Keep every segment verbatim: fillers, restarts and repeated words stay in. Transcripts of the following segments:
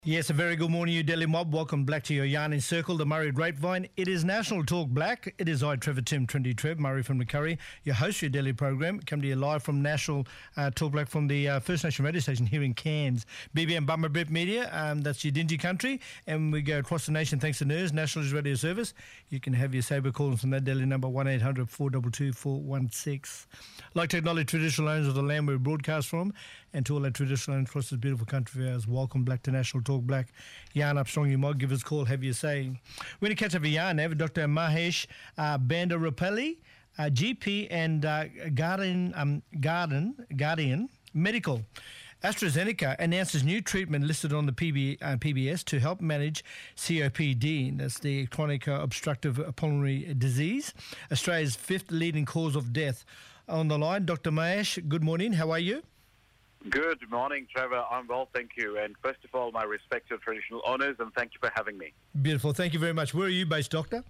Yes, a very good morning, you Delhi mob. Welcome back to your Yarn in Circle, the Murray Grapevine. It is National Talk Black. It is I, Trevor Tim, Trinity Trev, Murray from the Curry, your host for your Delhi program. Come to you live from National uh, Talk Black from the uh, First Nation radio station here in Cairns. B B M Bummer Brit Media, um, that's your Dingy country. And we go across the nation thanks to N E R S, National Radio Service. You can have your saber calling from that Delhi number one eight hundred four two two four one six. I'd like to acknowledge traditional owners of the land we broadcast from, and to all our traditional owners across this beautiful country of ours, welcome back to National Talk Black. Yarn up strong, you might give us a call, have your say. We're going to catch up a yarn now with Doctor Mahesh uh, Bandarapalli, uh, G P and uh, Guardian, um, Garden, Guardian Medical. AstraZeneca announces new treatment listed on the P B, uh, P B S to help manage C O P D. That's the chronic uh, obstructive pulmonary disease, Australia's fifth leading cause of death. On the line, Doctor Mahesh, good morning. How are you? Good morning, Trevor. I'm well, thank you. And first of all, my respect to traditional owners, and thank you for having me. Beautiful. Thank you very much. Where are you based, Doctor?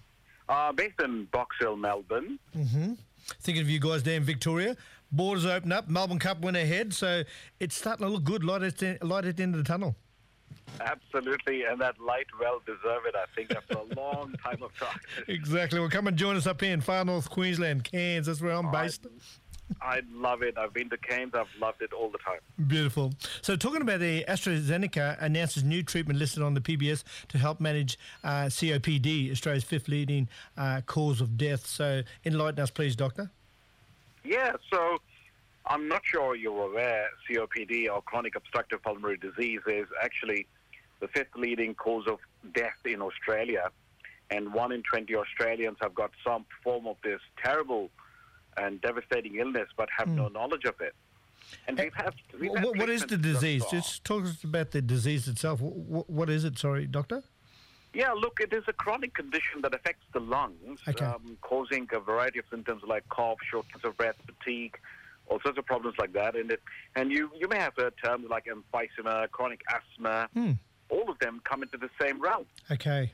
Uh, based in Box Hill, Melbourne. Mm-hmm. Thinking of you guys there in Victoria. Borders open up. Melbourne Cup went ahead, so it's starting to look good. Light at the, light at the end of the tunnel. Absolutely, and that light well deserved, I think, after a long time of practice. Exactly. Well, come and join us up here in far north Queensland, Cairns. That's where I'm I, based. I love it. I've been to Cairns. I've loved it all the time. Beautiful. So talking about the AstraZeneca announces new treatment listed on the P B S to help manage uh, C O P D, Australia's fifth leading uh, cause of death. So enlighten us, please, Doctor. Yeah, so I'm not sure you're aware C O P D, or chronic obstructive pulmonary disease, is actually the fifth leading cause of death in Australia. And one in twenty Australians have got some form of this terrible and devastating illness, but have mm. no knowledge of it. And we've had, we've had what, what is the disease? Just talk us about the disease itself. What, what is it? Sorry, Doctor. Yeah, look, it is a chronic condition that affects the lungs, okay. um, causing a variety of symptoms like cough, shortness of breath, fatigue, all sorts of problems like that. And it, and you, you may have heard terms like emphysema, chronic asthma. Mm. All of them come into the same realm. Okay.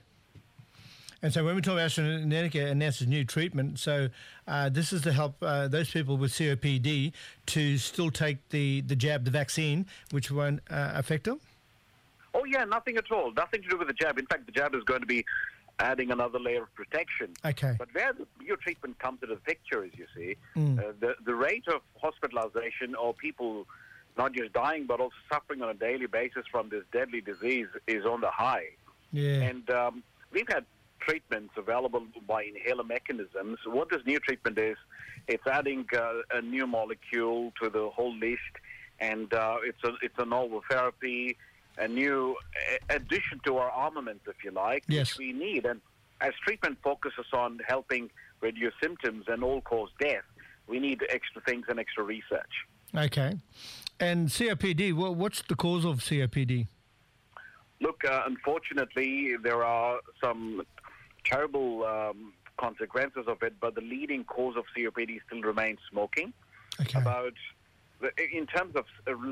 And so when we talk about AstraZeneca announces new treatment, so uh, this is to help uh, those people with C O P D to still take the, the jab, the vaccine, which won't uh, affect them? Oh, yeah, nothing at all. Nothing to do with the jab. In fact, the jab is going to be adding another layer of protection. Okay. But where the, your treatment comes into the picture, as you see, mm. uh, the, the rate of hospitalization or people not just dying but also suffering on a daily basis from this deadly disease is on the high. Yeah. And um, we've had treatments available by inhaler mechanisms. What this new treatment is, it's adding uh, a new molecule to the whole list, and uh, it's a it's a novel therapy, a new addition to our armament, if you like, yes. which we need. And as treatment focuses on helping reduce symptoms and all-cause death, we need extra things and extra research. Okay. And C O P D, well, what's the cause of C O P D? Look, uh, unfortunately, there are some terrible um, consequences of it, but the leading cause of C O P D still remains smoking. Okay. About, the, in terms of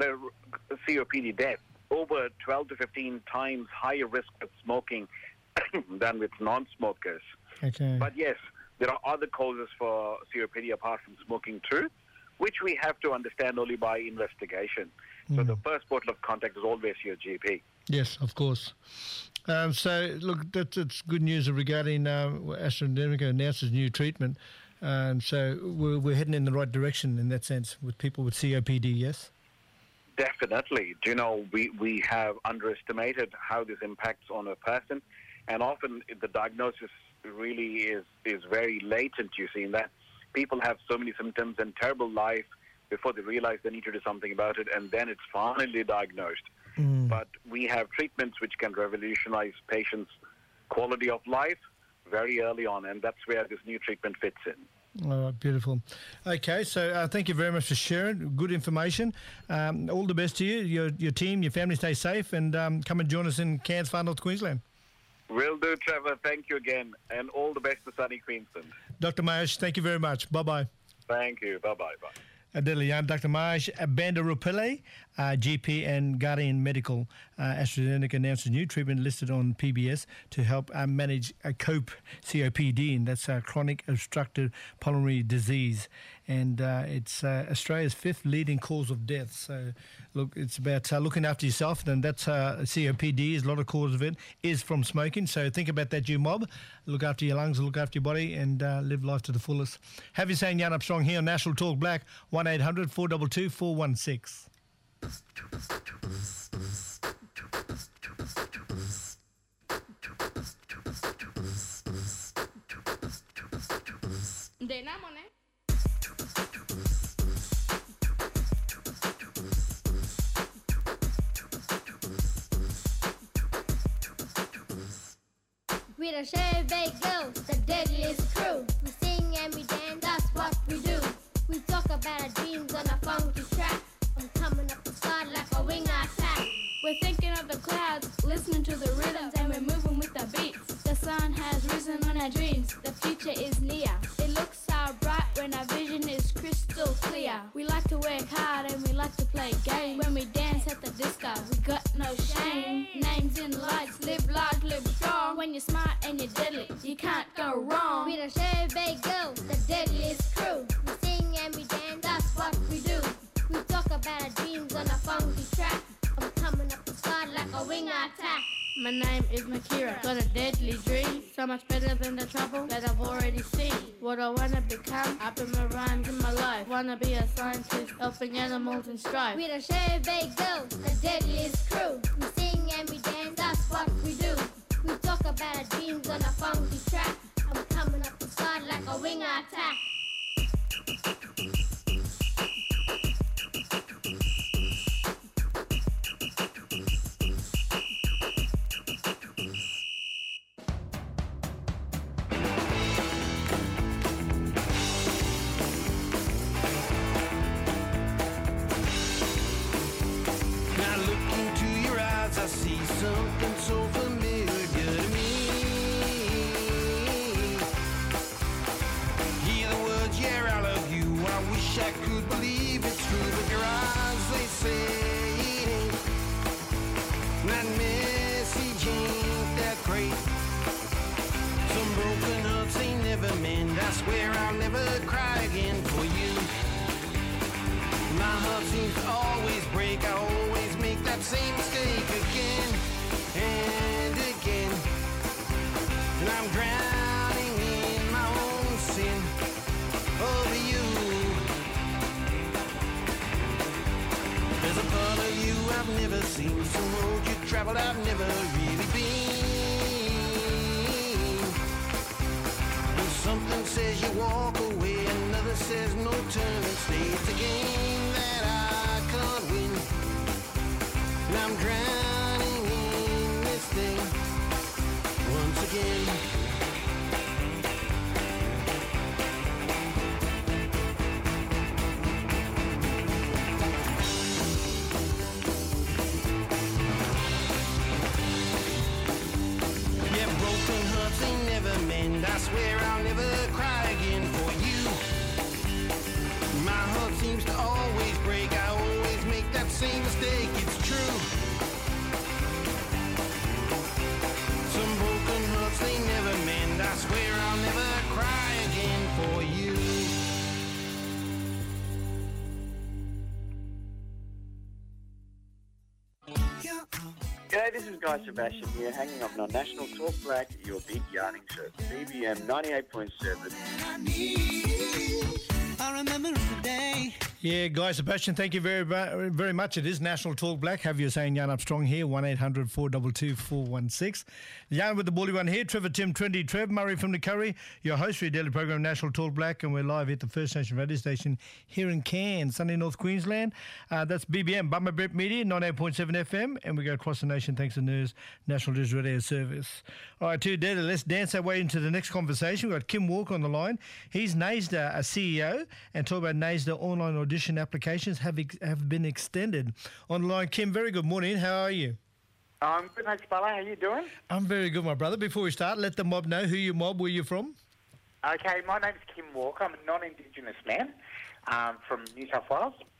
uh, C O P D death, over twelve to fifteen times higher risk with smoking than with non-smokers. Okay. But yes, there are other causes for C O P D apart from smoking too, which we have to understand only by investigation. Mm. So the first port of contact is always your G P. Yes, of course. Um, so, look, that, that's good news regarding uh, AstraZeneca announces new treatment. Um, so we're, we're heading in the right direction in that sense with people with C O P D, yes? Definitely. Do you know, we, we have underestimated how this impacts on a person, and often the diagnosis really is, is very latent, you see, in that people have so many symptoms and terrible life before they realize they need to do something about it, and then it's finally diagnosed. Mm. But we have treatments which can revolutionize patients' quality of life very early on, and that's where this new treatment fits in. All right, beautiful. Okay, so uh, thank you very much for sharing. Good information. Um, all the best to you, your your team, your family. Stay safe, and um, come and join us in Cairns, far north Queensland. Will do, Trevor. Thank you again, and all the best to sunny Queensland. Doctor Mahesh, thank you very much. Bye-bye. Thank you. Bye-bye. Bye. Adelaide, Doctor Mahesh Bandarapalli, uh, G P and Guardian Medical. uh, AstraZeneca announced a new treatment listed on P B S to help uh, manage uh, COPE, C O P D, and that's uh, chronic obstructive pulmonary disease. And uh, it's uh, Australia's fifth leading cause of death. So, look, it's about uh, looking after yourself, and that's uh, C O P D is a lot of cause of it is from smoking. So think about that, you mob. Look after your lungs, look after your body, and uh, live life to the fullest. Have you saying Jan Armstrong here on National Talk Black, one eight hundred four two two four one six. We're the Chevy Girls, the deadliest crew. We sing and we dance, that's what we do. We talk about our dreams on a funky track. I'm coming up the sky like a wing attack. We're thinking of the clouds, listening to the rhythms, and we're moving with the beats. The sun has risen on our dreams, the future is near. It looks so bright when our vision is crystal clear. We like to work hard and we like to play games. When we dance at the disco, we got no shame. Names in lights, live large, live strong. When you're smart and you're deadly, you can't go wrong. We're the Chevy Girls, the deadliest crew. We sing and we dance, that's what we do. We talk about our dreams on a funky track. I'm coming up the sky like a wing attack. My name is Makira, got a deadly dream. So much better than the trouble that I've already seen. What I wanna become, up in my rhymes in my life. Wanna be a scientist, helping animals in strife. We're the Chevy Girls, the deadliest crew. We sing and we dance, that's what we do. We talk about our dreams on a funky track. I'm coming up the sky like a wing attack. I see something so familiar to me. Hear the words, yeah, I love you. I wish I could believe it's true, but your eyes, they say it ain't. That message ain't that great. Some broken hearts ain't never mend. I swear I'll never cry again for you. My heart seems to always break. I always make that same mistake again and again. And I'm drowning in my own sin over you. There's a part of you I've never seen, some road you traveled I've never really been. And something says you walk away, another says no turning, stay. It's a game that I can't win, and I'm drowning in this thing once again. Yeah, broken hearts ain't never mend. I swear I'll never cry again for you. My heart seems to always break. I always make that same mistake. It's true. Some broken hearts, they never mend. I swear I'll never cry again for you. G'day, this is Guy Sebastian here, hanging up on National Talk Black, your big yarning show. B B M ninety-eight point seven. I remember the day. Yeah, Guy Sebastian, thank you very very much. It is National Talk Black. Have you saying Jan Armstrong here, one eight hundred four two two four one six. Jan with the bully one here, Trevor Tim Twenty Trev, Murray from the Curry, your host for your daily program National Talk Black, and we're live at the First Nation radio station here in Cairns, Sunday North Queensland. Uh, that's B B M, Bummer Brett Media, ninety-eight point seven F M, and we go across the nation thanks to N E R S National Digital Radio Service. All right, two dead. Let's dance our way into the next conversation. We've got Kim Walker on the line. He's NAISDA, a C E O, and talk about NAISDA online audition applications have ex- have been extended. On the line, Kim, very good morning. How are you? I'm good, thanks, Bella. How you doing? I'm very good, my brother. Before we start, let the mob know who you mob, where you're from. Okay, my name's Kim Walker. I'm a non-Indigenous man um, from New South Wales.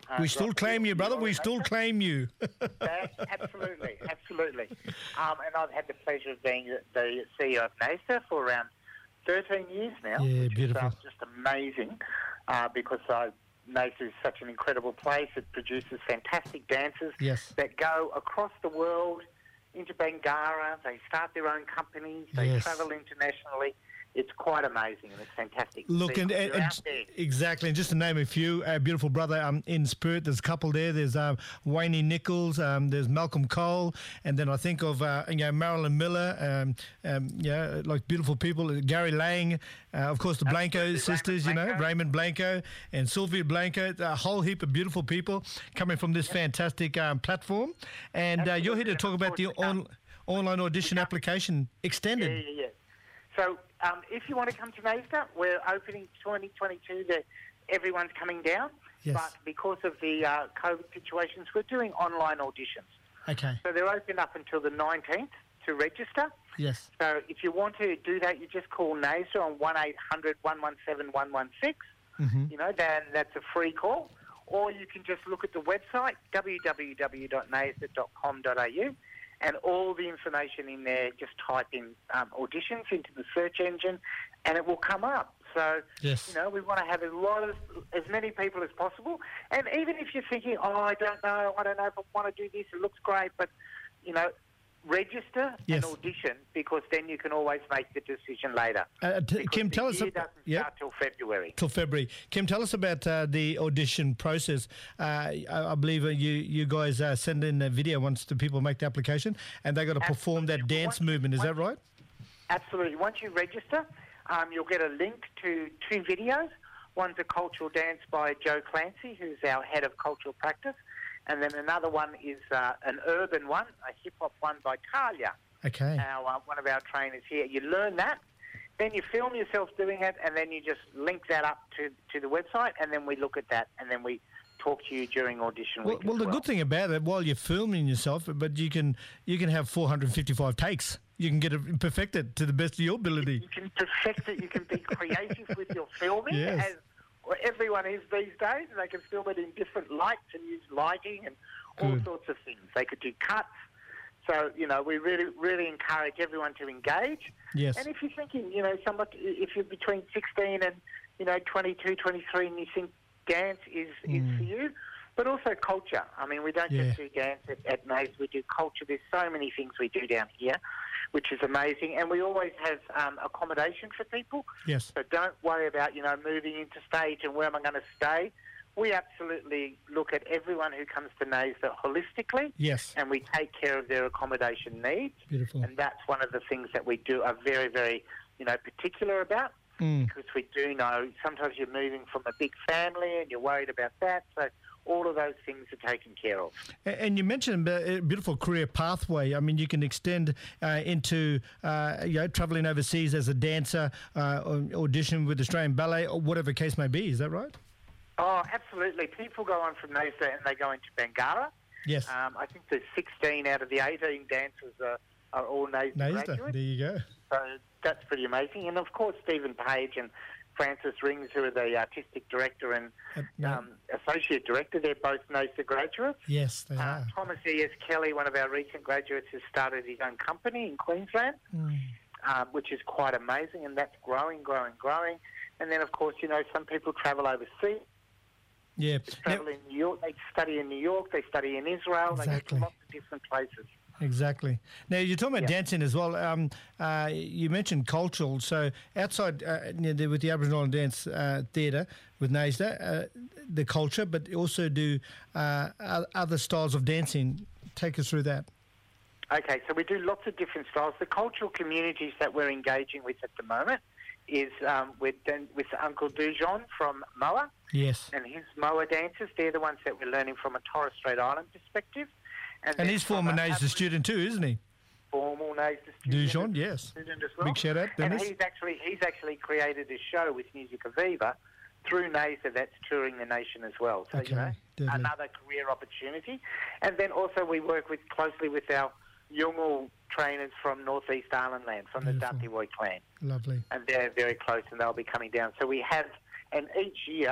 Uh, We still Rock- claim you, brother. We still claim you. That, absolutely, absolutely. Um, and I've had the pleasure of being the, the C E O of NASA for around thirteen years now. Yeah, which beautiful. Is, um, just amazing uh, because I, NASA is such an incredible place. It produces fantastic dancers Yes. that go across the world into Bangara. They start their own companies. They Yes. travel internationally. It's quite amazing and it's fantastic. to Look, see and, because and, you're and out there. exactly, and just to name a few, uh, beautiful brother um, in spirit, there's a couple there. There's um, Wayne Nichols, um, there's Malcolm Cole, and then I think of uh, you know Marilyn Miller, um, um, yeah, like beautiful people, Gary Lang, uh, of course the Blanco Absolutely, sisters, Raymond you know, Blanco. Raymond Blanco and Sylvia Blanco, a whole heap of beautiful people coming from this fantastic um, platform. And uh, you're here to Absolutely, talk and of about the course, on, online audition application extended. Yeah, yeah, yeah. So um, if you want to come to NASDA, we're opening twenty twenty-two. That everyone's coming down, Yes. but because of the uh, COVID situations, we're doing online auditions. Okay. So they're open up until the nineteenth to register. Yes. So if you want to do that, you just call NASDA on one eight hundred, one one seven, one one six. Mm-hmm. You know, then that's a free call. Or you can just look at the website, w w w dot nasda dot com dot a u. And all the information in there, just type in um, auditions into the search engine and it will come up. So, Yes. you know, we want to have a lot of, as many people as possible. And even if you're thinking, oh, I don't know, I don't know if I want to do this, it looks great, but, you know, register Yes. and audition because then you can always make the decision later. Uh, t- Because Kim, the tell us. year ab- doesn't yeah. start till February. Till February. Kim, tell us about uh, the audition process. Uh, I, I believe uh, you you guys uh, send in a video once the people make the application, and they got to perform that Absolutely. dance Once- movement. Is that once- right? Absolutely. Once you register, um, you'll get a link to two videos. One's a cultural dance by Joe Clancy, who's our head of cultural practice, and then another one is uh, an urban one, a hip-hop one by Talia, Okay. our, uh, one of our trainers here. You learn that, then you film yourself doing it, and then you just link that up to, to the website, and then we look at that, and then we talk to you during audition Well, week well, as the well. good thing about it, while you're filming yourself, but you can you can have four hundred fifty-five takes. You can get it perfected to the best of your ability. You can perfect it. You can be creative with your filming, Yes. as everyone is these days. They can film it in different lights and use lighting and all Good. sorts of things. They could do cuts. So, you know, we really, really encourage everyone to engage. Yes. And if you're thinking, you know, somebody, if you're between sixteen and, you know, twenty-two, twenty-three, and you think dance is, is for you, but also culture. I mean, we don't Yeah. just do dance at, at Maze, we do culture. There's so many things we do down here, which is amazing. And we always have um, accommodation for people. Yes. So don't worry about, you know, moving into stage and where am I going to stay. We absolutely look at everyone who comes to NASDA holistically, Yes. and we take care of their accommodation needs. Beautiful. And that's one of the things that we do are very, very, you know, particular about. Mm. Because we do know sometimes you're moving from a big family and you're worried about that. So all of those things are taken care of. A- And you mentioned a beautiful career pathway. I mean, you can extend uh, into uh, you know traveling overseas as a dancer, uh, or audition with Australian Ballet, or whatever case may be. Is that right? Oh, absolutely. People go on from NASDA and they go into Bangara. Yes. Um, I think there's sixteen out of the eighteen dancers are, are all NASDA, NASDA. graduates. There you go. So that's pretty amazing. And of course, Stephen Page and Francis Rings, who are the artistic director and Uh, no. um, associate director, they're both NASDA graduates. Yes, they Uh, are. Thomas E S. Kelly, one of our recent graduates, has started his own company in Queensland, Mm. um, which is quite amazing, and that's growing, growing, growing. And then, of course, you know, some people travel overseas. Yeah. Now- Travel in New York, they study in New York, they study in Israel, they go Exactly. to lots of different places. Exactly. Now, you're talking about Yeah. dancing as well. Um, uh, you mentioned cultural. So outside uh, you know, the- with the Aboriginal and Dance uh, Theatre with NASDA, uh, the culture, but also do uh, o- other styles of dancing. Take us through that. Okay, so we do lots of different styles. The cultural communities that we're engaging with at the moment is um, with, with Uncle Dujon from Moa Yes. and his Moa dancers. They're the ones that we're learning from a Torres Strait Island perspective. And then he's from former a NASDA Aboriginal- student too, isn't he? Formal NASDA student. Dujon, yes. student as well. Big shout out, And Dennis. he's actually he's actually created a show with Music Aviva through NASDA that's touring the nation as well. So Okay, you know, deadly. another career opportunity. And then also we work with closely with our Yolngu trainers from Northeast Island land, from Beautiful. the Datiwoi clan, Lovely. and they're very close, and they'll be coming down. So we have, and each year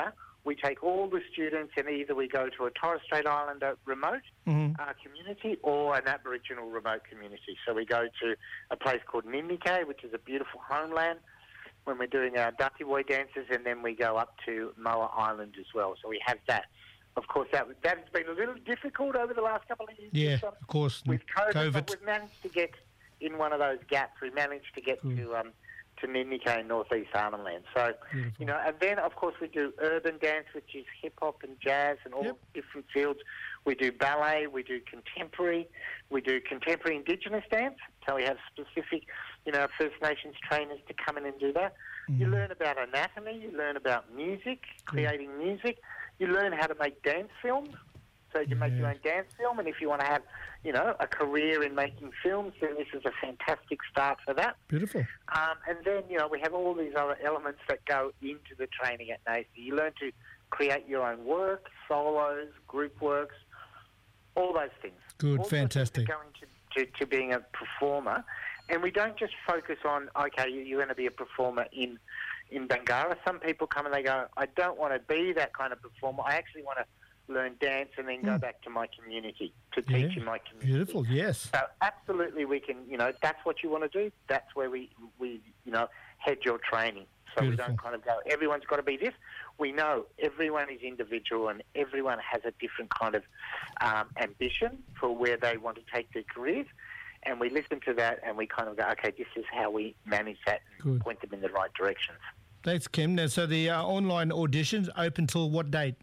we take all the students and either we go to a Torres Strait Islander remote Mhm. uh, community or an Aboriginal remote community. So we go to a place called Nimnikay, which is a beautiful homeland, when we're doing our Datiwoy dances, and then we go up to Moa Island as well. So we have that. Of course, that that has been a little difficult over the last couple of years. Yeah, with, um, of course. with COVID, COVID. but we've managed to get in one of those gaps. We managed to get Cool. to um, to Nimnikay in Northeast Arnhem Land. So, Beautiful. you know, and then, of course, we do urban dance, which is hip-hop and jazz and all Yep. different fields. We do ballet, we do contemporary, we do contemporary Indigenous dance. So we have specific, you know, First Nations trainers to come in and do that. You learn about anatomy, you learn about music, creating music. You learn how to make dance films. So you can make your Yeah. own dance film, and if you want to have, you know, a career in making films, then this is a fantastic start for that. Beautiful. Um, and then, you know, we have all these other elements that go into the training at NACE. You learn to create your own work, solos, group works, all those things. Good, All those things fantastic. that go into to, to being a performer. And we don't just focus on, okay, you- you're going to be a performer in, in Bangara. Some people come and they go, I don't want to be that kind of performer. I actually want to learn dance and then go back to my community, to teach Yeah. in my community. Beautiful, yes. So absolutely, we can. You know, that's what you want to do. That's where we, we you know, head your training. So we Beautiful. don't kind of go, everyone's got to be this. We know everyone is individual and everyone has a different kind of um, ambition for where they want to take their careers. And we listen to that and we kind of go, okay, this is how we manage that and Good. point them in the right directions. Thanks, Kim. Now, so the uh, online auditions open till what date?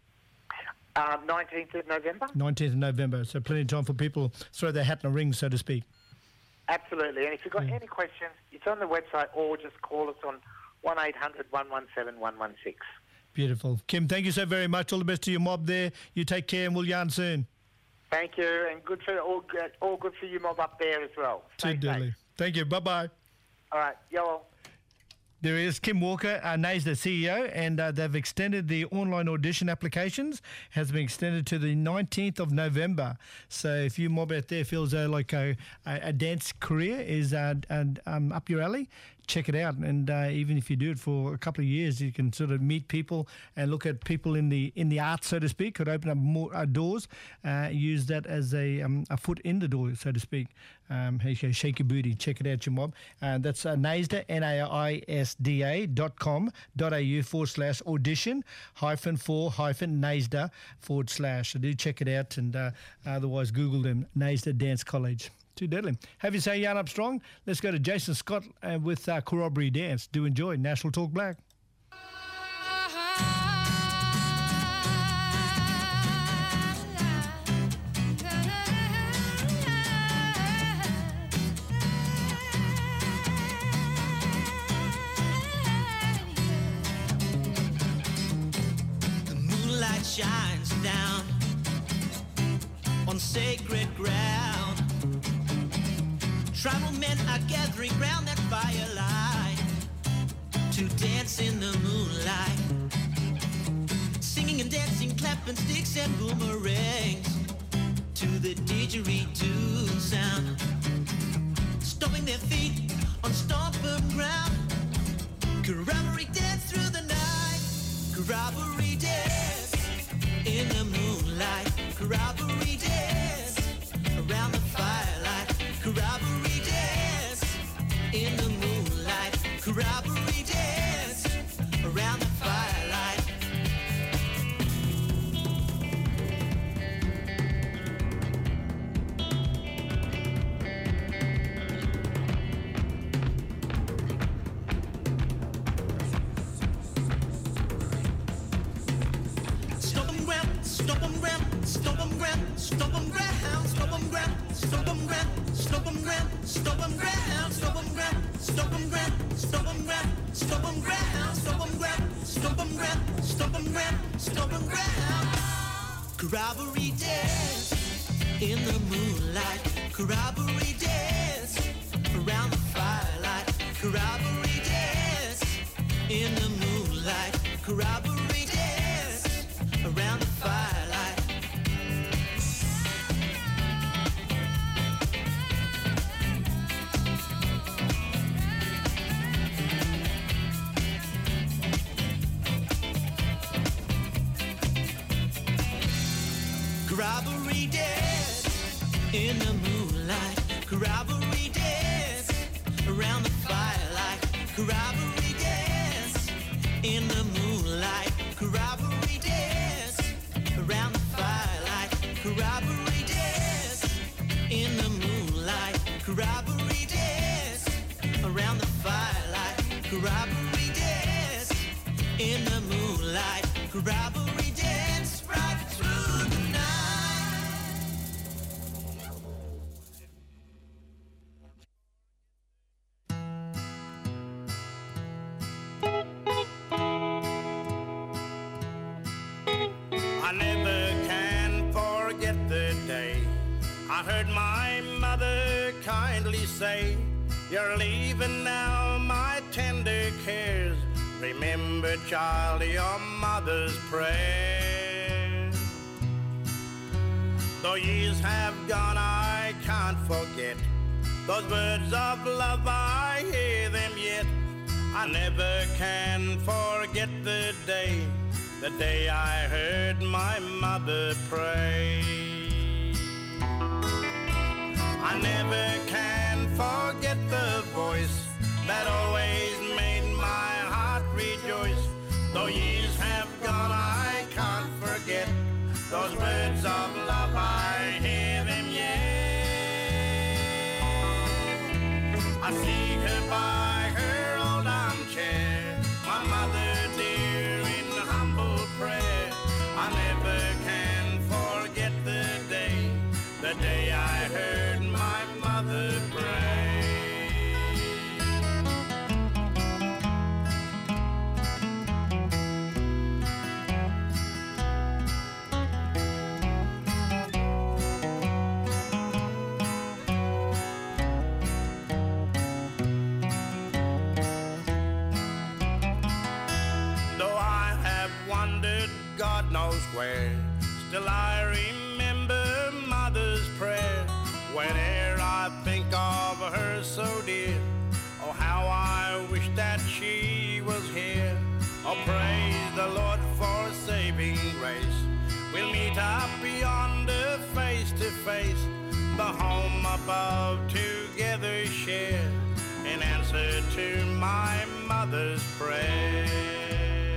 Um, nineteenth of November? nineteenth of November. So plenty of time for people to throw their hat in the ring, so to speak. Absolutely. And if you've got any questions, it's on the website or just call us on one eight hundred, one one seven, one one six. Beautiful. Kim, thank you so very much. All the best to your mob there. You take care and we'll yarn soon. Thank you, and good for all good, all good for you mob up there as well. Too Stay deadly. safe. Thank you. Bye-bye. All right, yo. There is Kim Walker, uh, NACE, the C E O, and uh, they've extended the online audition applications, has been extended to the nineteenth of November. So if you mob out there feels uh, like a, a, a dance career is uh, and, um, up your alley, check it out. And uh, even if you do it for a couple of years, you can sort of meet people and look at people in the in the arts, so to speak. Could open up more uh, doors, uh, use that as a um, a foot in the door, so to speak. Um, hey, hey, shake your booty, check it out, your mob. Uh, that's uh, NAISDA, N A I S D A dot com dot A U forward slash audition hyphen for hyphen NAISDA forward slash. So do check it out, and uh, otherwise Google them, NAISDA Dance College. Too deadly. Have you say yarn up strong? Let's go to Jason Scott uh, with uh, Corroboree Dance. Do enjoy National Talk Black. The moonlight shines down on sacred ground. Tribal men are gathering round that firelight to dance in the moonlight, singing and dancing, clapping sticks and boomerangs to the didgeridoo sound, stomping their feet on stomping ground. Corroboree dance through the night, corroboree dance in the moonlight, corroboree dance around the firelight, corroboree dance in the moonlight, corroboree dance around the firelight. Stomp 'em ground, stomp 'em ground, stomp 'em ground, stomp 'em ground, stomp 'em ground, stomp 'em ground, stomp 'em ground, stomp 'em ground, stomp 'em ground, stomp 'em ground, stomp 'em ground, stomp 'em ground, stomp 'em ground, stomp 'em ground, stomp 'em ground, stomp 'em ground. Corroboree dance in the moonlight, corroboree dance around the firelight, corroboree dance in the moonlight, corroboree dance around the firelight. in the moonlight, corroboree dance around the firelight, corroboree dance in the moonlight, corroboree dance around the firelight, corroboree dance in the moonlight, corroboree dance around the firelight, corroboree dance in the moonlight, corroboree dance right through the night. I never can forget the day I heard my mother kindly say, "You're leaving now, my tender cares. Remember, child, your mother's prayer." Though years have gone, I can't forget those words of love, I hear them yet. I never can forget the day, the day I heard my mother pray. I never can forget the voice that always made my heart rejoice. Though years have gone, I can't forget those words of love, I hear them yet. I see her by her old armchair, my mother dear in humble prayer. I never can forget the day, the day I heard my mother pray. Though I have wandered God knows where, still I remember mother's prayer. Whene'er I think of her so dear, oh how I wish that she was here. Oh praise the Lord for saving grace. We'll meet up yonder face to face, the home above together share, in answer to my mother's prayer.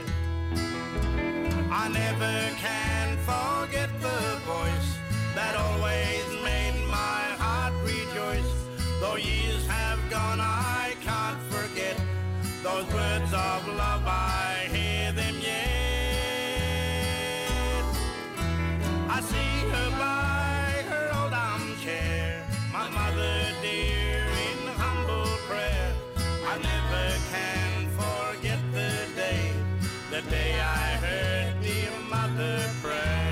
I never can forget the voice that always made my heart rejoice. Though years have gone, I can't forget those words of love, I hear them yet. I see her by her old armchair, my mother dear in humble prayer. I never can forget the day, the day I heard dear mother pray.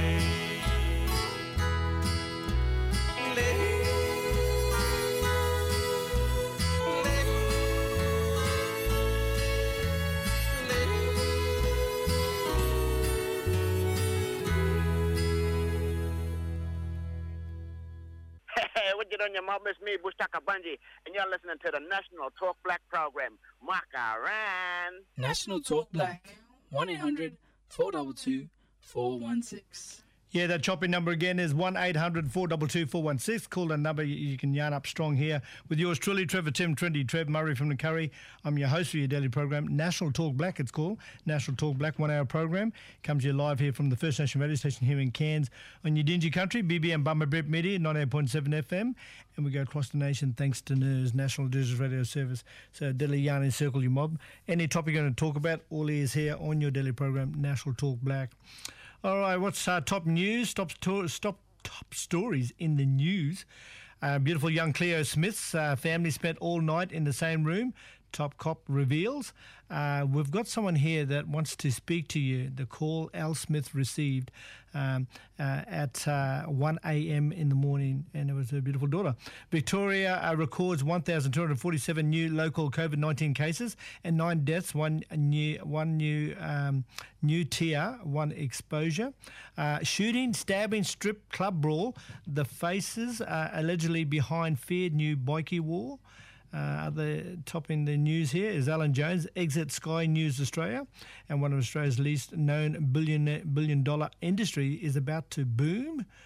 What you doing, your mom? It's me, Bushtaka Bunji, and you're listening to the National Talk Black program. Makaran. National Talk Black, one eight hundred four two two four one six. Yeah, that chopping number again is one eight hundred four two two four one six. Call that number. You can yarn up strong here with yours truly, Trevor Tim Trendy, Trev Murray from the Curry. I'm your host for your daily program, National Talk Black, it's called. National Talk Black, one-hour program. Comes to you live here from the First Nation radio station here in Cairns on your Dingy Country, B B M Bummer Brip Media, ninety-eight point seven F M. And we go across the nation thanks to N I R S, National Digital Radio Service. So, Daily Yarn and Circle Your Mob. Any topic you're going to talk about, all ears here on your daily program, National Talk Black. All right, what's uh, top news? Top, to- stop, top stories in the news. Uh, beautiful young Cleo Smith's uh, family spent all night in the same room. Top Cop reveals. Uh, we've got someone here that wants to speak to you. The call Al Smith received um, uh, at uh, one a.m. in the morning, and it was her beautiful daughter. Victoria uh, records one thousand two hundred forty-seven new local COVID nineteen cases and nine deaths, one new one new um, new tier, one exposure. Uh, shooting, stabbing, strip club brawl. The faces uh, allegedly behind feared new bikie war. Uh, the top in the news here is Alan Jones exits Sky News Australia, and one of Australia's least known billion billion dollar industry is about to boom.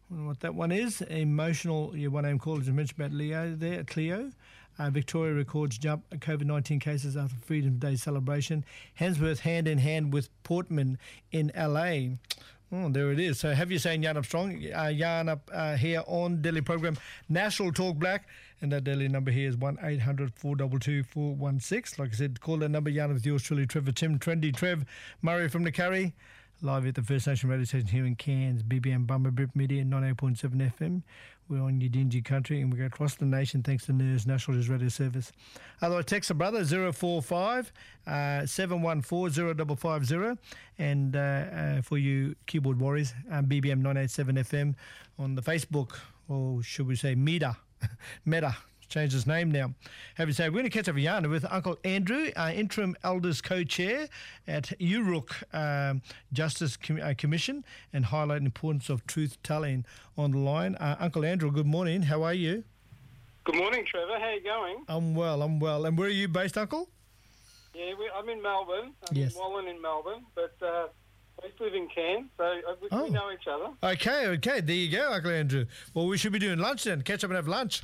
wonder what that one is. Emotional, your one name caller just mentioned about Leo there, Cleo. Uh, Victoria records jump COVID nineteen cases after Freedom Day celebration. Handsworth hand in hand with Portman in L A. Oh, there it is. So have you saying Yarn Up Strong? Uh, Yarn Up uh, here on Daily Program National Talk Black. And that daily number here is one eight hundred four two two four one six. Like I said, call that number. Yarn with yours truly, Trevor Tim, Trendy Trev, Murray from the Curry. Live at the First Nation radio station here in Cairns, B B M Bumba Brit Media, ninety-eight point seven F M. We're on Yidinji country and we go across the nation thanks to N E R S National News Radio Service. Otherwise, text a brother zero four five seven one four zero five five zero. And uh, uh, for you keyboard warriors, um, B B M nine eighty-seven F M on the Facebook, or should we say Meta, Meta. Changed his name now. Having said, we're going to catch up a yarn with Uncle Andrew, uh, Interim Elders Co-Chair at U R U C um, Justice Com- uh, Commission, and highlight the importance of truth-telling on the line. Uh, Uncle Andrew, good morning. How are you? Good morning, Trevor. How are you going? I'm well, I'm well. And where are you based, Uncle? Yeah, we, I'm in Melbourne. I'm yes. in Wallen in Melbourne, but uh, I used to live in Cairns, so uh, we, oh. we know each other. Okay, okay. There you go, Uncle Andrew. Well, we should be doing lunch then. Catch up and have lunch.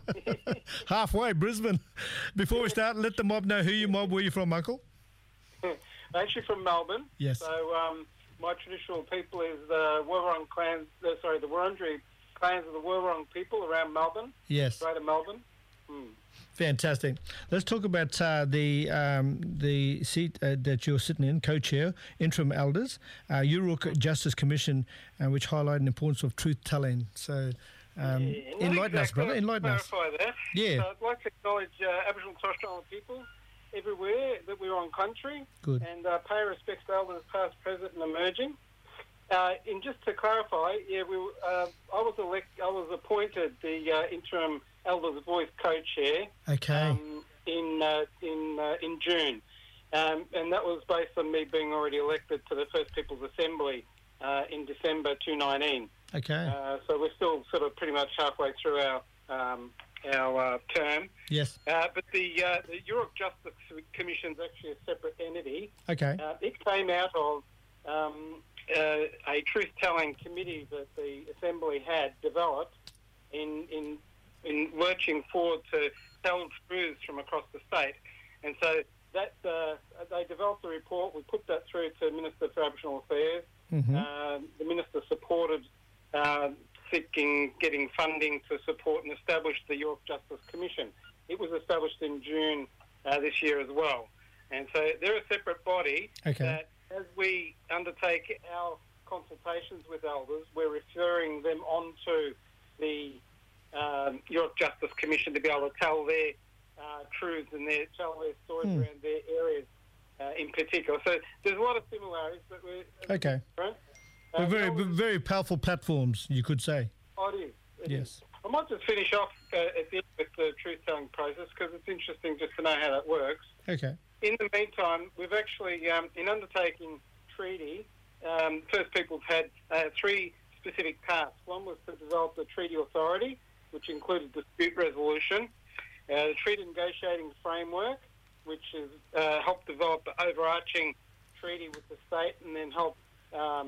Halfway, Brisbane. Before we start, let the mob know who you mob. Where you from, Uncle? I'm actually from Melbourne. Yes. So um, my traditional people is the Wurrung clans, uh, sorry, the Wurundjeri clans of the Wurrung people around Melbourne. Yes. Greater Melbourne. Hmm. Fantastic. Let's talk about uh, the um, the seat uh, that you're sitting in, co-chair, interim elders, uh, U R U C Justice Commission, uh, which highlight the importance of truth-telling. So, um, yeah, enlighten exactly. us, brother. Enlighten us. Clarify that. Yeah. So I'd like to acknowledge uh, Aboriginal and Torres Strait Islander people everywhere that we're on country. Good. And uh, pay respects to elders past, present, and emerging. Uh, and just to clarify, yeah, we uh, I was elect, I was appointed the uh, interim Elders Voice co-chair. Okay. Um, in uh, in uh, in June, um, and that was based on me being already elected to the First People's Assembly uh, in December twenty nineteen. Okay. Uh, so we're still sort of pretty much halfway through our um, our uh, term. Yes. Uh, but the uh, the U R U C Justice Commission is actually a separate entity. Okay. Uh, it came out of um, uh, a truth-telling committee that the Assembly had developed in in in lurching forward to tell truths from across the state. And so that uh, they developed a report. We put that through to Minister for Aboriginal Affairs. Mm-hmm. Uh, the Minister supported uh, seeking, getting funding to support and establish the U R U C Justice Commission. It was established in June uh, this year as well. And so they're a separate body okay. that as we undertake our consultations with elders, we're referring them on to the Um, U R U C Justice Commission to be able to tell their uh, truths and their tell their stories hmm. around their areas uh, in particular. So there's a lot of similarities, but we're okay. Right? We're Uh, very elders, very powerful platforms, you could say. oh, it is. It yes. is. I might just finish off uh, at the end with the truth-telling process because it's interesting just to know how that works. Okay. In the meantime, we've actually, um, in undertaking treaty, um, First People's had uh, three specific tasks. One was to develop the treaty authority, which included dispute resolution, uh, the treaty negotiating framework, which has uh, helped develop the overarching treaty with the state and then help um,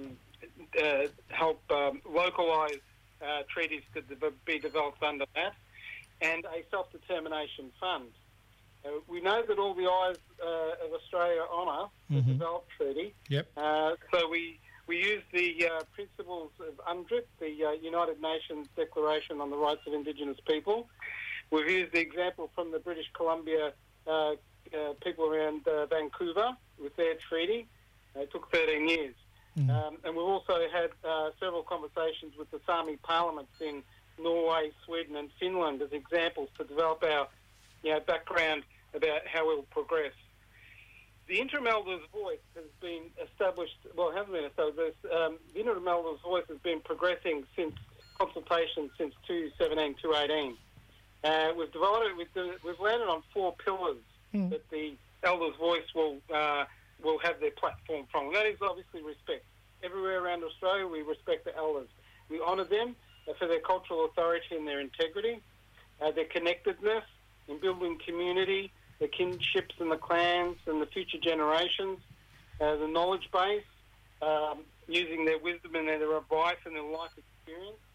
uh, help um, localise uh, treaties to de- be developed under that, and a self-determination fund. Uh, we know that all the eyes uh, of Australia on us to mm-hmm. develop treaty. Yep. Uh, so we We use the uh, principles of UNDRIP, the uh, United Nations Declaration on the Rights of Indigenous People. We've used the example from the British Columbia uh, uh, people around uh, Vancouver with their treaty. Uh, it took thirteen years. Mm. Um, and we've also had uh, several conversations with the Sami parliaments in Norway, Sweden and Finland as examples to develop our you know, background about how we'll progress. The Interim Elders Voice has been established, well, it hasn't been established, um, the Interim Elders Voice has been progressing since consultation since two seventeen, two eighteen. Uh, we've developed, we've, we've landed on four pillars mm. that the Elders Voice will uh, will have their platform from. And that is obviously respect. Everywhere around Australia, we respect the elders. We honour them for their cultural authority and their integrity, uh, their connectedness in building community, the kinships and the clans and the future generations, uh, the knowledge base, um, using their wisdom and their advice and their life experience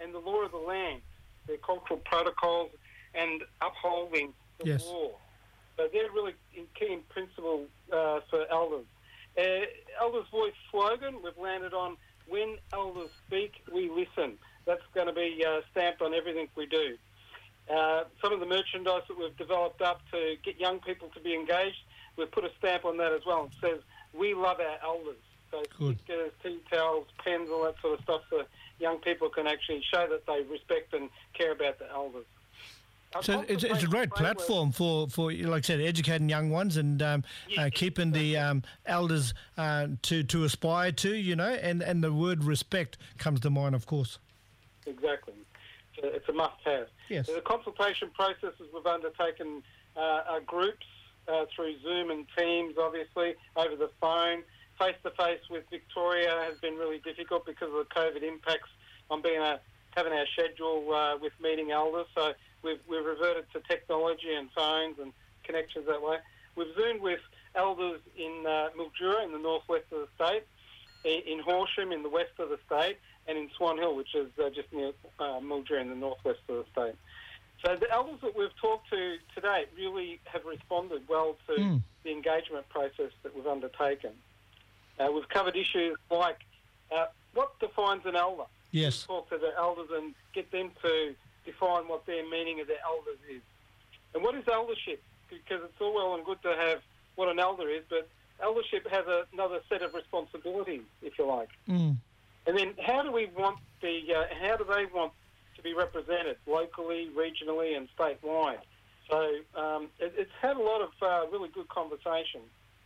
and the law of the land, their cultural protocols, and upholding the Yes. law. So they're really in key in principle uh, for elders. Uh, Elders' Voice slogan, we've landed on, when elders speak, we listen. That's going to be uh, stamped on everything we do. Uh, some of the merchandise that we've developed up to get young people to be engaged, we've put a stamp on that as well. It says, we love our elders. So Good. stickers, tea towels, pens, all that sort of stuff, so young people can actually show that they respect and care about the elders. Our So it's, it's a great consultation platform for, for, like I said, educating young ones and um, uh, keeping the um, elders uh, to, to aspire to, you know, and, and the word respect comes to mind, of course. Exactly. It's a, it's a must-have. Yes. The consultation processes we've undertaken uh, are groups uh, through Zoom and Teams, obviously, over the phone. Face-to-face with Victoria has been really difficult because of the COVID impacts on being a, having our schedule uh, with meeting elders. So we've, we've reverted to technology and phones and connections that way. We've Zoomed with elders in uh, Mildura in the northwest of the state, in Horsham in the west of the state, and in Swan Hill, which is uh, just near uh, Mildura in the northwest of the state. So the elders that we've talked to today really have responded well to Mm. the engagement process that we've undertaken. Uh, we've covered issues like uh, what defines an elder. Yes. Talk to the elders and get them to define what their meaning of their elders is. And what is eldership? Because it's all well and good to have what an elder is, but eldership has a, another set of responsibilities, if you like. Mm. And then how do we want the, uh, how do they want to be represented locally, regionally and statewide? So um, it, it's had a lot of uh, really good conversation.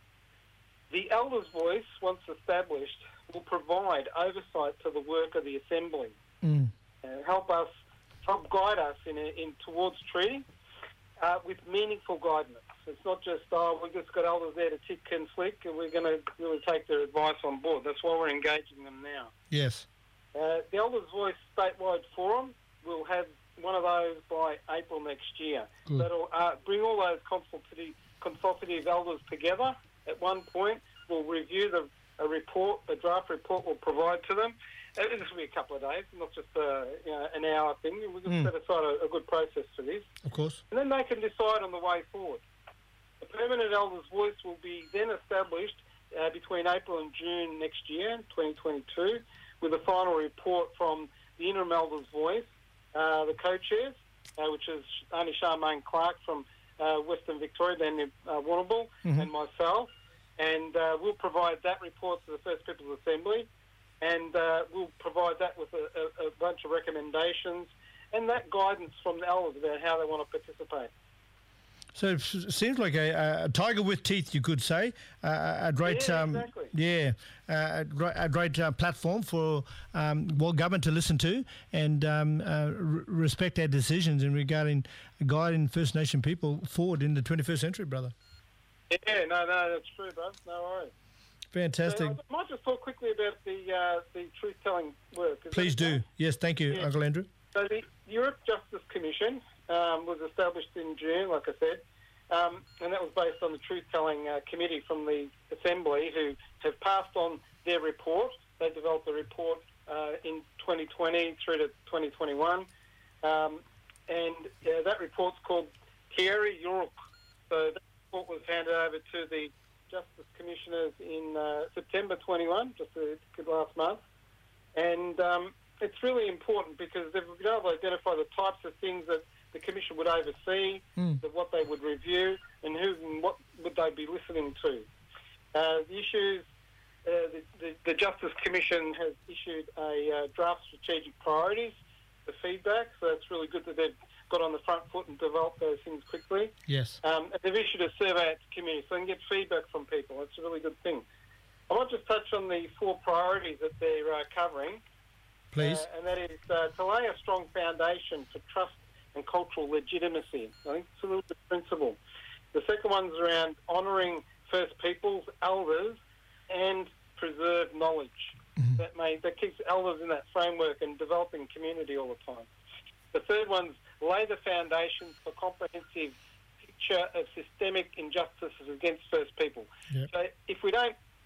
The Elders' Voice, once established, will provide oversight to the work of the Assembly Mm. and help us, help guide us in, in towards treaty uh, with meaningful guidance. It's not just, oh, we've just got elders there to tick and flick and we're going to really take their advice on board. That's why we're engaging them now. Yes. Uh, the Elders' Voice statewide forum will have one of those by April next year. Good. That'll uh, bring all those consultative, consultative elders together at one point. We'll review the a report, a draft report we'll provide to them. Uh, this will be a couple of days, not just uh, you know, an hour thing. We're going to Mm. set aside a, a good process for this. Of course. And then they can decide on the way forward. The Permanent Elders' Voice will be then established uh, between April and June next year, twenty twenty-two, with a final report from the Interim Elders' Voice, uh, the co-chairs, uh, which is Auntie Charmaine Clark from uh, Western Victoria, then uh, Warrnambool, Mhm. and myself. And uh, we'll provide that report to the First People's Assembly, and uh, we'll provide that with a, a, a bunch of recommendations and that guidance from the elders about how they want to participate. So it s- seems like a, a tiger with teeth, you could say. Uh, a great, Yeah, um, exactly. yeah, uh, a great, a great uh, platform for um, well government to listen to and um, uh, r- respect our decisions in regarding guiding First Nation people forward in the twenty-first century, brother. Yeah, no, no, that's true, bro. No worries. Fantastic. So I might just talk quickly about the uh, the truth-telling work. Is Please that okay? do. Yes, thank you, Yeah. Uncle Andrew. So the Europe Justice Commission um, was established in June, like I said, um, and that was based on the Truth-Telling uh, Committee from the Assembly who have passed on their report. They developed a report uh, in twenty twenty through to twenty twenty-one, um, and uh, that report's called Thierry York. So that report was handed over to the Justice Commissioners in uh, September twenty-one, just uh, last month, and um, it's really important because they've been able to identify the types of things that the Commission would oversee, Mm. that what they would review, and who and what would they be listening to. Uh, the issues, uh, the, the, the Justice Commission has issued a uh, draft strategic priorities for feedback, so it's really good that they've got on the front foot and developed those things quickly. Yes. Um, and they've issued a survey out to the community so they can get feedback from people. It's a really good thing. I might just touch on the four priorities that they're uh, covering. Please. Uh, and that is uh, to lay a strong foundation for trust and cultural legitimacy. I think it's a little bit principle. The second one's around honouring First Peoples, elders, and preserve knowledge. Mm-hmm. That may that keeps elders in that framework and developing community all the time. The third one's lay the foundations for comprehensive picture of systemic injustices against First People. Yep. So if we don't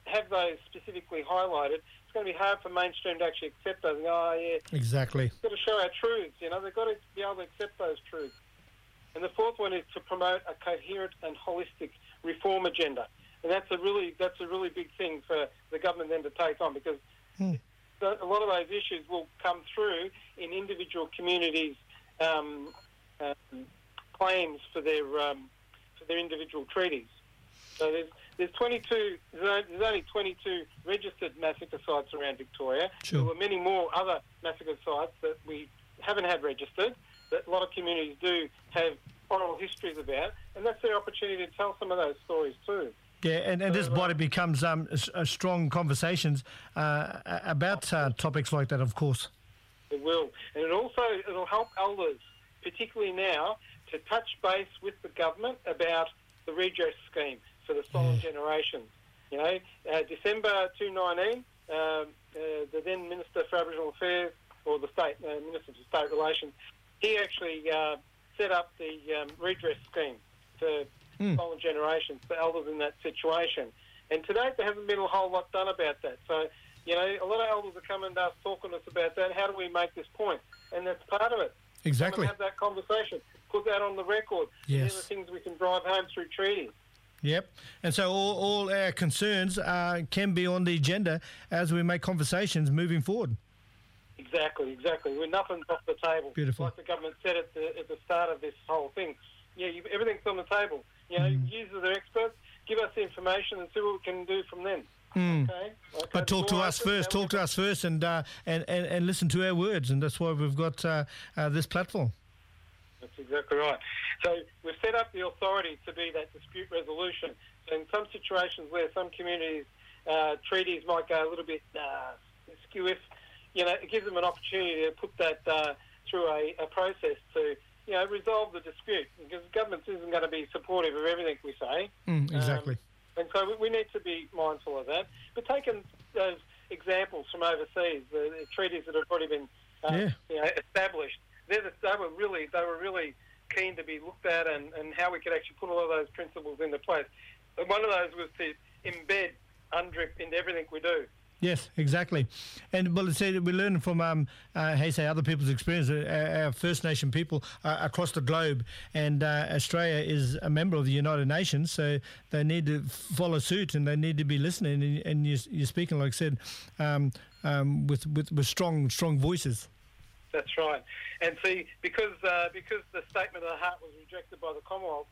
have those specifically highlighted, it's going to be hard for mainstream to actually accept those. And go, oh, yeah, Exactly. we've got to show our truths. You know, they've got to be able to accept those truths. And the fourth one is to promote a coherent and holistic reform agenda, and that's a really that's a really big thing for the government then to take on, because Hmm. a lot of those issues will come through in individual communities' um, um, claims for their um, for their individual treaties. So there's there's twenty-two there's only twenty-two registered massacre sites around Victoria. Sure. There were many more other massacre sites that we haven't had registered, that a lot of communities do have oral histories about, and that's their opportunity to tell some of those stories too. Yeah, and, and this body becomes um, a, a strong conversations uh, about uh, topics like that, of course. It will. And it also, it'll help elders, particularly now, to touch base with the government about the redress scheme for the stolen Yeah. generations. You know, uh, December twenty nineteen, um, uh, the then Minister for Aboriginal Affairs, or the state uh, Minister for State Relations, he actually uh, set up the um, redress scheme for Mm. stolen generations for elders in that situation. And to date, there hasn't been a whole lot done about that. So, you know, a lot of elders are coming to us talking to us about that. How do we make this point? And that's part of it. Exactly. Come and have that conversation. Put that on the record. Yes. These are the things we can drive home through treaties. Yep. And so all, all our concerns uh, can be on the agenda as we make conversations moving forward. Exactly, exactly. We're nothing's off the table. Beautiful. Like the government said at the, at the start of this whole thing. Yeah, you, everything's on the table. You know, Mm. users are experts. Give us the information and see what we can do from them. Mm. Okay? Okay, But talk to before I us sit first. down Talk to us first, and uh, and, and and listen to our words, and that's why we've got uh, uh, this platform. That's exactly right. So we've set up the authority to be that dispute resolution. So in some situations where some communities, uh, treaties might go a little bit uh, skew, if, you know, it gives them an opportunity to put that uh, through a, a process to, you know, resolve the dispute, because the government isn't going to be supportive of everything we say. Mm, exactly. Um, and so we, we need to be mindful of that. But taking those examples from overseas, the, the treaties that have already been uh, Yeah. you know, established, they're the, they were really they were really keen to be looked at, and, and how we could actually put all of those principles into place. And one of those was to embed UNDRIP into everything we do. Yes, exactly. And well, see, we learn from, um, uh, hey, say, other people's experience, uh, our First Nation people uh, across the globe, and uh, Australia is a member of the United Nations, so they need to follow suit, and they need to be listening. And, and you're, you're speaking, like I said, um, um, with, with with strong strong voices. That's right. And see, because uh, because the Statement of the Heart was rejected by the Commonwealth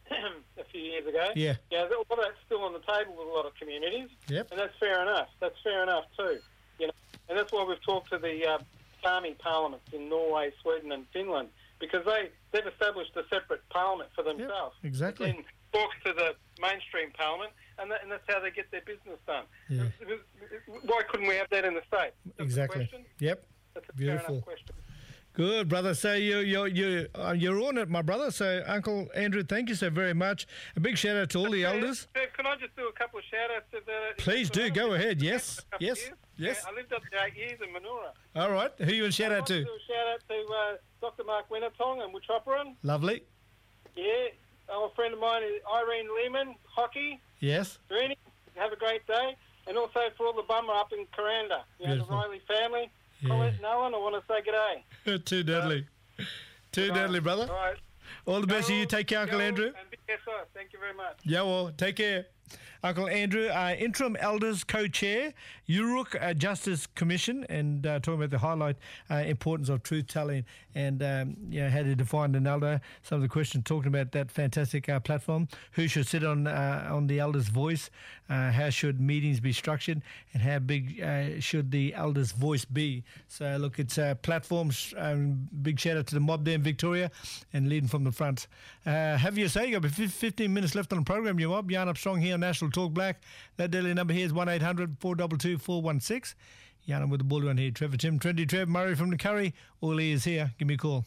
a few years ago, Yeah. yeah, a lot of that's still on the table with a lot of communities. Yep. And that's fair enough. That's fair enough too. You know, and that's why we've talked to the uh, Sami parliaments in Norway, Sweden, and Finland, because they they've established a separate parliament for themselves. Yep, exactly. And talks to the mainstream parliament, and, that, and that's how they get their business done. Yeah. Why couldn't we have that in the state? That's the Exactly. question. Yep. That's a Beautiful. fair enough question. Good, brother. So you you you uh, you're on it, my brother. So Uncle Andrew, thank you so very much. A big shout out to all the elders. Steve, can I just do a couple of shout outs? To the, Please do, go ahead. Yes, A couple yes, of years. yes. Yeah, I lived up to eight years in Manoora. All right. Who you want to shout I out want to? do a shout out to uh, Doctor Mark Winnetong and Wuchoperan. Lovely. Yeah, oh, a friend of mine is Irene Lehman, hockey. Yes. Greenie, have a great day. And also for all the bummer up in Kuranda, you know, the Beautiful. Riley family. Yeah. Colette and Owen, I want to say good day. Too deadly. Too deadly, brother. All right. All the best to Go you. on, Take care, Uncle go on, Andrew. And big S O. Thank you very much. Yeah, well, take care. Uncle Andrew, uh, Interim Elders Co-Chair, U R U C uh, Justice Commission, and uh, talking about the highlight uh, importance of truth-telling and um, you know, how to define an elder. Some of the questions talking about that fantastic uh, platform. Who should sit on uh, on the elder's voice? Uh, how should meetings be structured? And how big uh, should the elder's voice be? So, look, it's uh, platforms. Um, big shout-out to the mob there in Victoria and leading from the front. Uh, have your say. You've got fifteen minutes left on the program, you mob. Jan Armstrong here on National Talk Black. That daily number here is one eight hundred four two two four one six. Jan with the ball on here. Trevor Tim, Trendy Trev, Murray from the Curry. All he is here. Give me a call.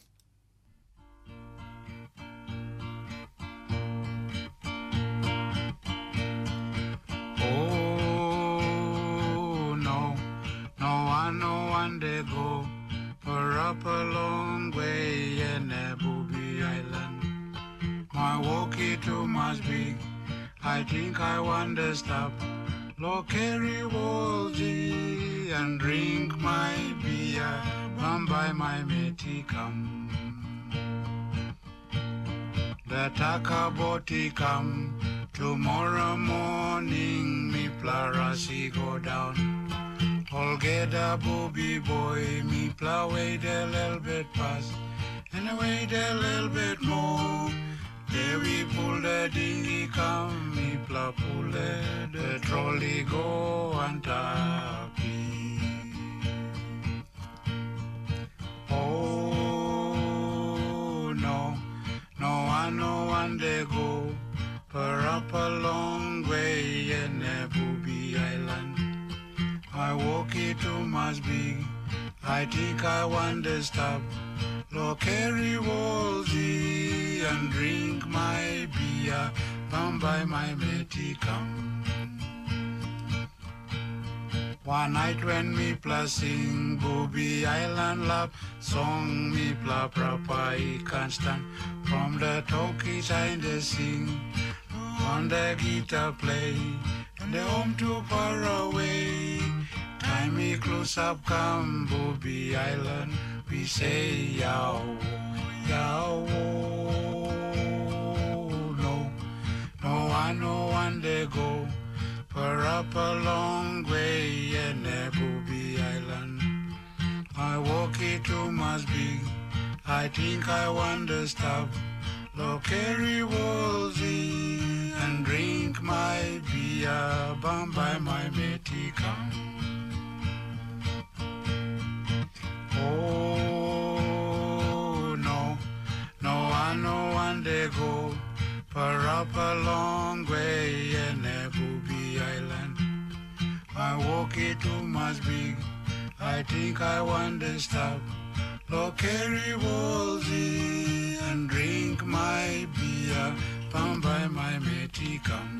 Oh, no, no one, no one they go for up a long way in a booby island. My walkie too much big, I think I want to stop Lord, carry Wolsey and drink my beer, and by my matey come. The Takaboti come, tomorrow morning me plarasi go down. All get a booby boy, me plow away the little bit past, and away the little bit more. There we pull the dinghy come, me plow pull the, the trolley go on tappy. Oh no, no one, no one they go, per up a long way in a booby island. I walk it to must be, I think I want to stop. Lord, carry Wolsey and drink my beer, bound by my matey come. One night when me pla sing Booby Island love song, me pla proper I can't stand. From the talkies I dey sing, on the guitar play, and the home too far away. Time me close up come Booby Island, we say yow, yow, no, no one, no one they go, for up a long way in a Booby Island. I walk it to must be, I think I want to stop. Lord, carry Wolsey and drink my beer, bound by my matey come. Oh no, no one, no one they go, for up a long way in a Booby Island. I walk it to must be, I think I want to stop. Lord, carry Wolsey and drink my beer, bound by my matey come.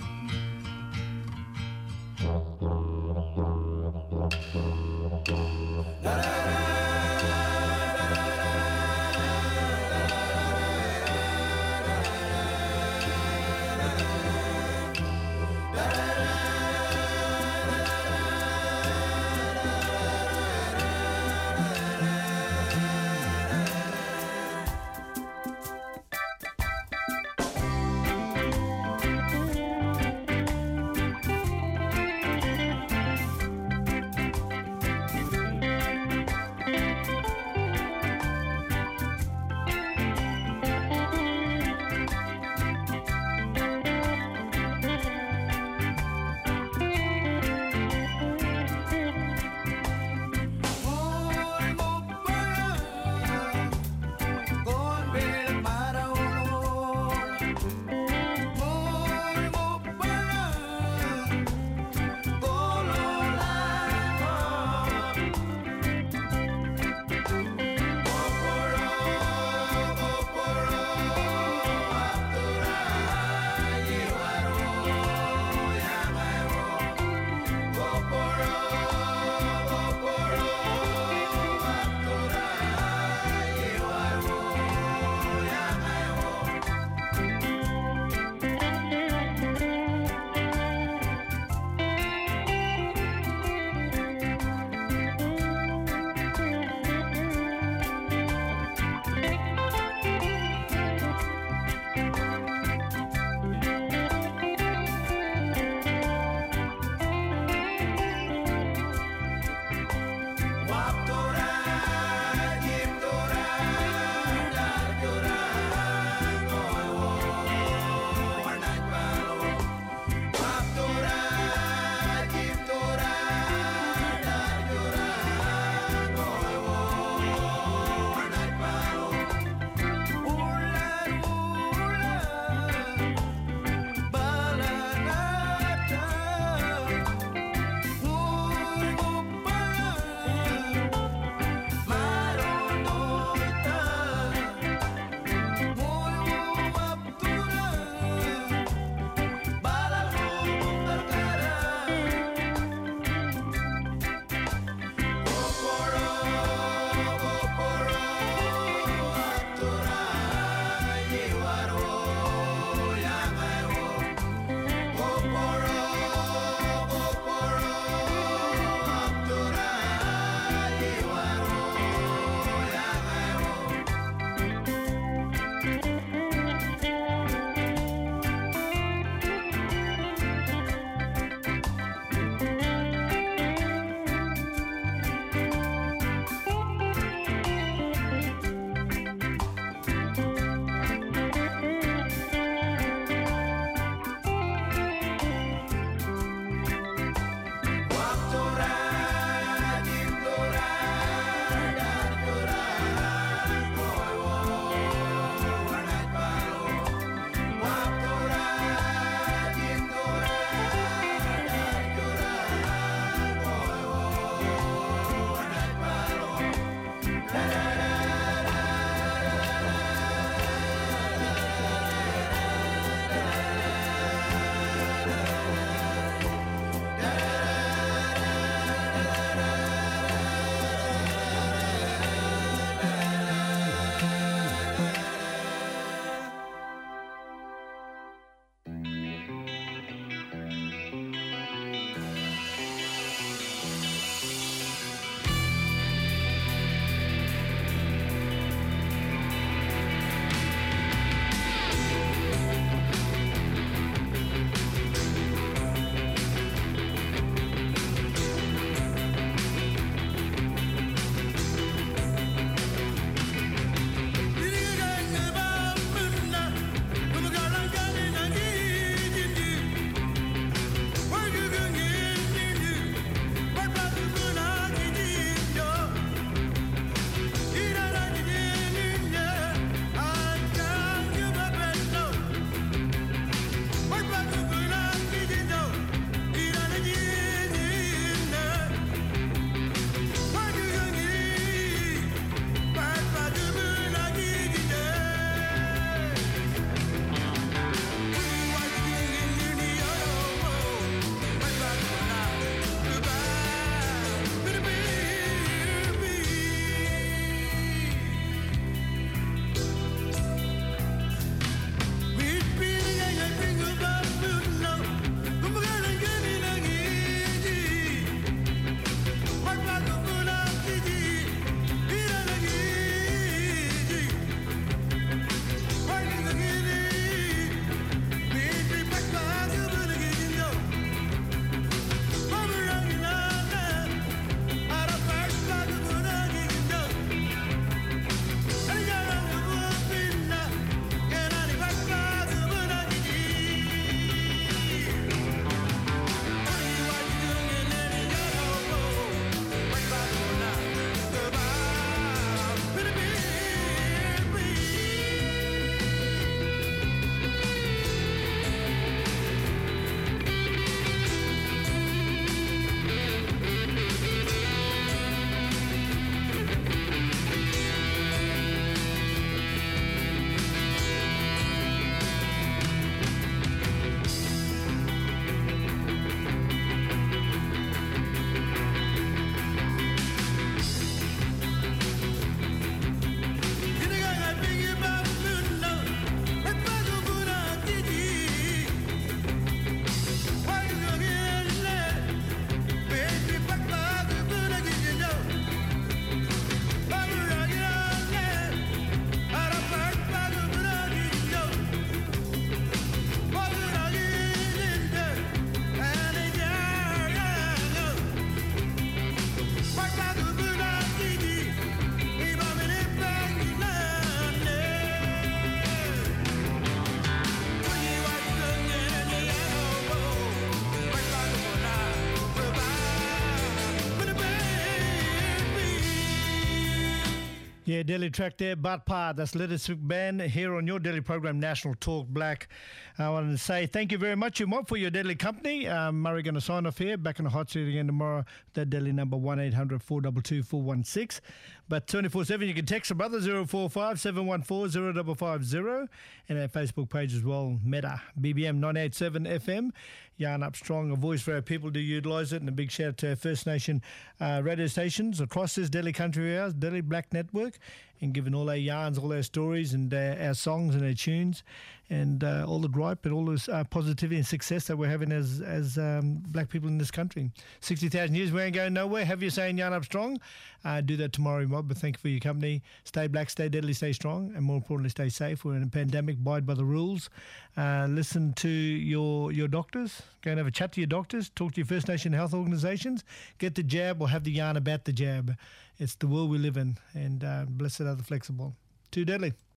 Yeah, Delhi track there, But Pa, that's Little Band here on your Delhi program, National Talk Black. I wanted to say thank you very much, Umar, for your Delhi company. Um, Murray going to sign off here, back in the hot seat again tomorrow. That Delhi number one eight hundred four two two four one six. But twenty-four seven, you can text a brother zero four five seven one four zero five five zero, and our Facebook page as well, Meta, B B M nine eight seven F M. Yarn Up Strong, a voice for our people to utilise it, and a big shout out to our First Nation uh, radio stations across this Delhi Country Hours, Delhi Black Network, and giving all our yarns, all our stories, and uh, our songs and our tunes, and uh, all the gripe and all this uh, positivity and success that we're having as as um, black people in this country. sixty thousand years, we ain't going nowhere. Have you saying Yarn Up Strong? Uh, do that tomorrow, Mob, but thank you for your company. Stay black, stay deadly, stay strong, and more importantly, stay safe. We're in a pandemic, abide by the rules. Uh, listen to your your doctors. Go and have a chat to your doctors. Talk to your First Nation health organisations. Get the jab or have the yarn about the jab. It's the world we live in, and uh, blessed are the flexible. Too deadly.